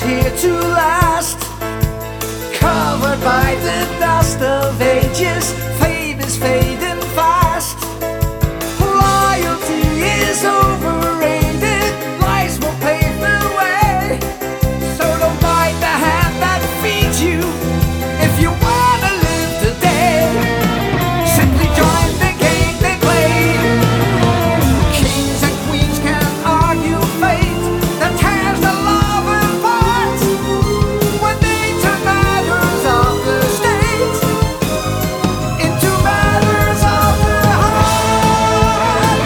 here to last. Covered by the dust of ages, fate is fading fast. Loyalty is overrated, lies will pave the way. So don't bite the hand that feeds you if you wanna live today. Simply join the game they play. Kings and queens can't argue fate that tears the love apart. When they turn matters of the state into matters of the heart.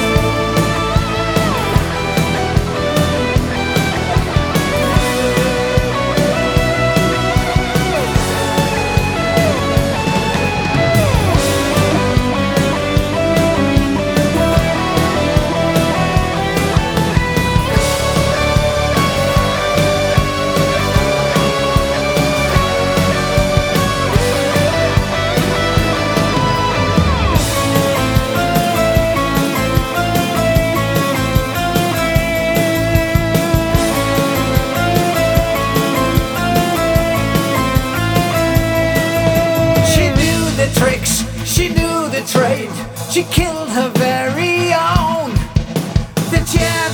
She knew the tricks, she knew the trade. She killed her very own. The